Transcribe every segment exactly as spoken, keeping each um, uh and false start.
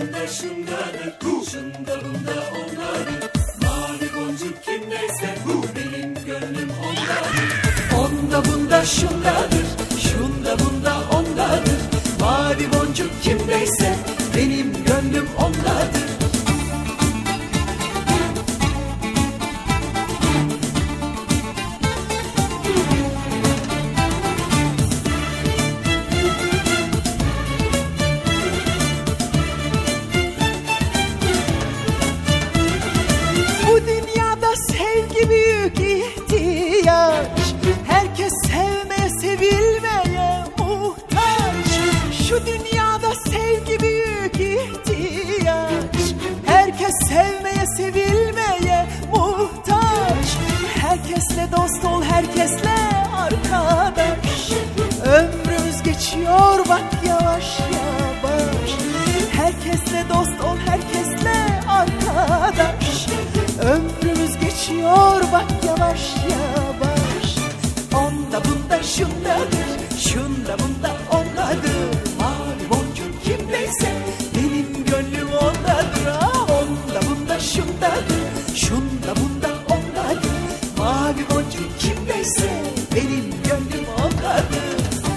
bunda şundadır, şunda bunda ondadır. Mavi boncuk kimdeyse benim gönlüm ondadır. Onda bunda şundadır, şunda bunda ondadır. Mavi boncuk kimdeyse benim gönlüm ondadır. Sevgi büyük ihtiyaç, herkes sevmeye sevilmeye muhtaç. Şu dünyada sevgi büyük ihtiyaç, herkes sevmeye sevilmeye muhtaç. Herkesle dost ol, herkesle arkadaş. Ömrümüz geçiyor bak yavaş yavaş. Herkesle dost ol, herkesle arkadaş. Ömrümüz geçiyor bak yavaş yavaş. Onda bunda şundadır, şunda bunda ondadır. Mavi boncuk kimdeyse benim gönlüm ondadır. Ah, onda bunda şundadır, şunda bunda ondadır. Mavi boncuk kimdeyse benim gönlüm ondadır.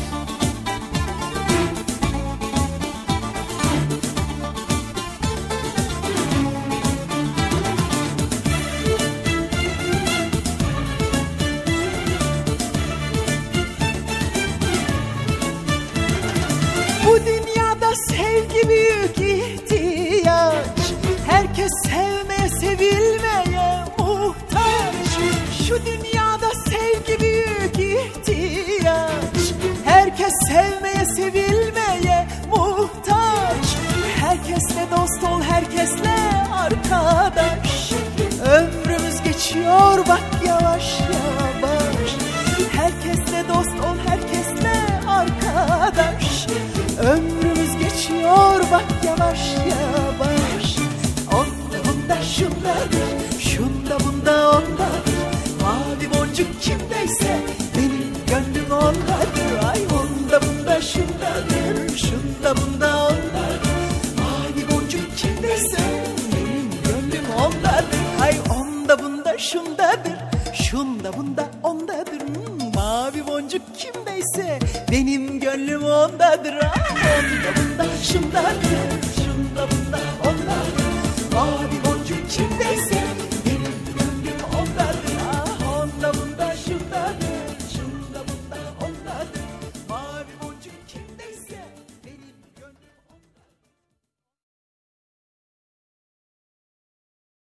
Bu dünyada sevgi büyük ihtiyaç, herkes sevmeye sevilmeye muhtaç. Şu dünyada sevgi büyük ihtiyaç, herkes sevmeye sevilmeye muhtaç. Herkesle dost ol, herkesle arkadaş. Ömrümüz geçiyor bak yavaş yavaş. Herkesle dost ol, herkesle arkadaş. Ömrümüz geçiyor bak yavaş yavaş. Onda bunda şundadır, şunda bunda ondadır. Mavi boncuk kimdeyse benim gönlüm ondadır. Ay onda bunda şundadır, şunda bunda ondadır. Mavi boncuk kimdeyse benim gönlüm ondadır. Ay onda bunda şundadır, şunda bunda ondadır. Hmm, mavi boncuk kimdeyse benim gönlüm ondadır. Ah, onda bunda şundadır,